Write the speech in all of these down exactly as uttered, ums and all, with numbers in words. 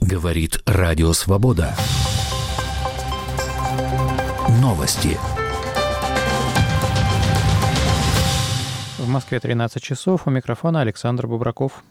Говорит Радио Свобода. Новости. В Москве тринадцать часов. У микрофона Александр Бубраков.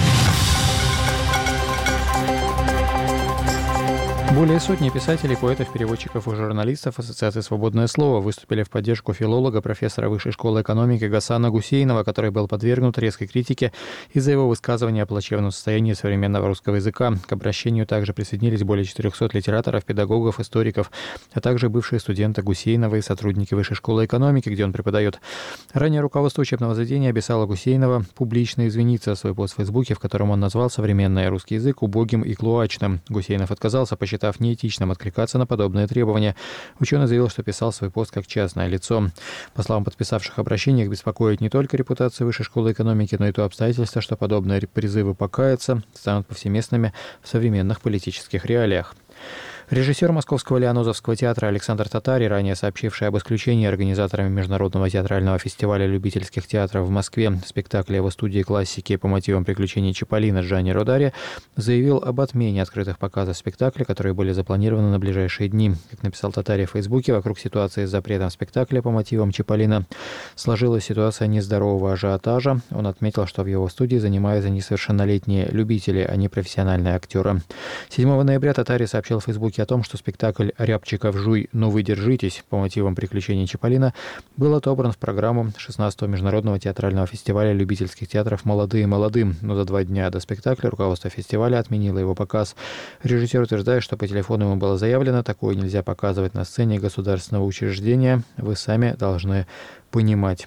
Более сотни писателей, поэтов, переводчиков и журналистов Ассоциации «Свободное слово» выступили в поддержку филолога, профессора Высшей школы экономики Гасана Гусейнова, который был подвергнут резкой критике из-за его высказывания о плачевном состоянии современного русского языка. К обращению также присоединились более четырехсот литераторов, педагогов, историков, а также бывшие студенты Гусейнова и сотрудники Высшей школы экономики, где он преподает. Ранее руководство учебного заведения обязало Гусейнова публично извиниться за свой пост в Фейсбуке, в котором он назвал современный русский язык убогим и клоачным. Гусейнов отказался, посчитав неэтичным откликаться на подобные требования. Ученый заявил, что писал свой пост как частное лицо. По словам подписавших обращение, их беспокоит не только репутация Высшей школы экономики, но и то обстоятельство, что подобные призывы покаяться станут повсеместными в современных политических реалиях. Режиссер Московского Лианозовского театра Александр Татари, ранее сообщивший об исключении организаторами Международного театрального фестиваля любительских театров в Москве спектакля его студии классики по мотивам приключений Чиполлино Джанни Родари, заявил об отмене открытых показов спектакля, которые были запланированы на ближайшие дни. Как написал Татари в Фейсбуке, вокруг ситуации с запретом спектакля по мотивам Чиполлино сложилась ситуация нездорового ажиотажа. Он отметил, что в его студии занимаются несовершеннолетние любители, а не профессиональные актеры. седьмого ноября Татари сообщил в Фейсбуке о том, что спектакль «Рябчиков жуй, ну вы держитесь» по мотивам приключений Чиполлино был отобран в программу шестнадцатого Международного театрального фестиваля любительских театров «Молодые молодым», но за два дня до спектакля руководство фестиваля отменило его показ. Режиссер утверждает, что по телефону ему было заявлено: такое нельзя показывать на сцене государственного учреждения, вы сами должны понимать.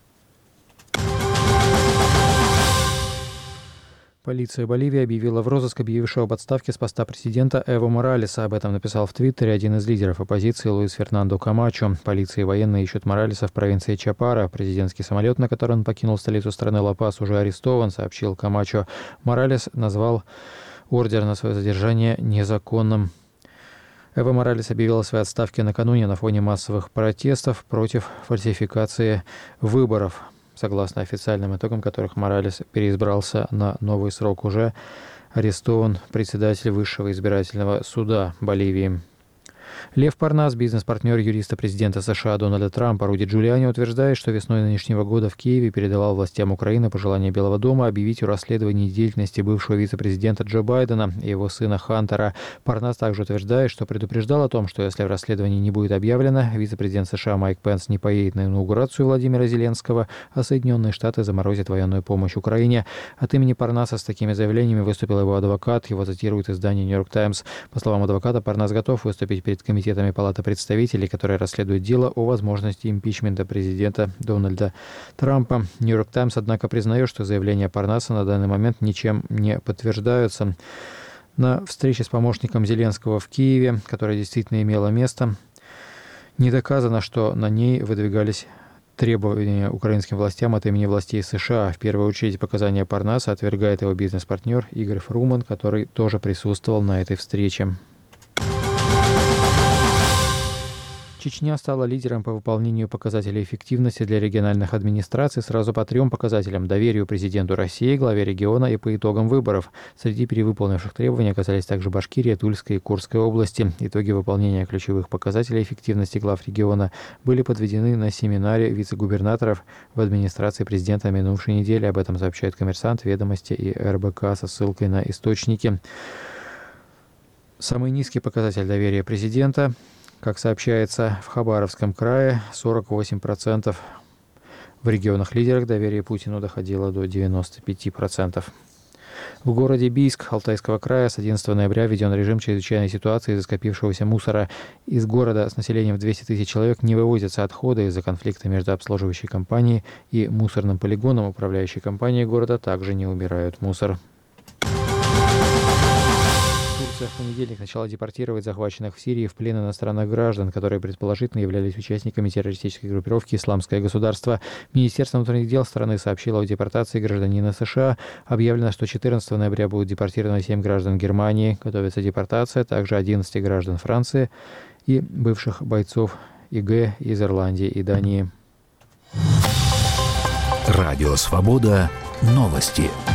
Полиция Боливии объявила в розыск объявившего об отставке с поста президента Эво Моралеса. Об этом написал в Твиттере один из лидеров оппозиции Луис Фернандо Камачо. Полиция и военные ищут Моралеса в провинции Чапара. Президентский самолет, на котором он покинул столицу страны Ла-Пас, уже арестован, сообщил Камачо. Моралес назвал ордер на свое задержание незаконным. Эво Моралес объявил о своей отставке накануне на фоне массовых протестов против фальсификации выборов. Согласно официальным итогам которых Моралес переизбрался на новый срок, уже арестован председатель Высшего избирательного суда Боливии. Лев Парнас, бизнес-партнер юриста президента США Дональда Трампа Руди Джулиани, утверждает, что весной нынешнего года в Киеве передавал властям Украины пожелание Белого дома объявить о расследовании деятельности бывшего вице-президента Джо Байдена и его сына Хантера. Парнас также утверждает, что предупреждал о том, что если в расследовании не будет объявлено, вице-президент США Майк Пенс не поедет на инаугурацию Владимира Зеленского, а Соединенные Штаты заморозят военную помощь Украине. От имени Парнаса с такими заявлениями выступил его адвокат, его цитирует издание «Нью-Йорк Таймс». По словам адвоката, Парнас готов выступить перед комитетами Палаты представителей, которые расследуют дело о возможности импичмента президента Дональда Трампа. Нью-Йорк Таймс, однако, признает, что заявления Парнаса на данный момент ничем не подтверждаются. На встрече с помощником Зеленского в Киеве, которая действительно имела место, не доказано, что на ней выдвигались требования украинским властям от имени властей США. В первую очередь показания Парнаса отвергает его бизнес-партнер Игорь Фруман, который тоже присутствовал на этой встрече. Чечня стала лидером по выполнению показателей эффективности для региональных администраций сразу по трем показателям: доверию президенту России, главе региона и по итогам выборов. Среди перевыполнивших требований оказались также Башкирия, Тульская и Курская области. Итоги выполнения ключевых показателей эффективности глав региона были подведены на семинаре вице-губернаторов в администрации президента на минувшей неделе. Об этом сообщают «Коммерсант», «Ведомости» и эр бэ ка со ссылкой на источники. Самый низкий показатель доверия президента, как сообщается, в Хабаровском крае сорок восемь процентов. В регионах-лидерах доверие Путину доходило до девяносто пять процентов. В городе Бийск Алтайского края с одиннадцатого ноября введен режим чрезвычайной ситуации из-за скопившегося мусора. Из города с населением в двести тысяч человек не вывозятся отходы из-за конфликта между обслуживающей компанией и мусорным полигоном. Управляющие компании города также не убирают мусор. Турция в понедельник начала депортировать захваченных в Сирии в плен иностранных граждан, которые предположительно являлись участниками террористической группировки «Исламское государство». Министерство внутренних дел страны сообщило о депортации гражданина США. Объявлено, что четырнадцатого ноября будут депортированы семь граждан Германии. Готовится депортация также одиннадцати граждан Франции и бывших бойцов и гэ из Ирландии и Дании. Радио «Свобода». Новости.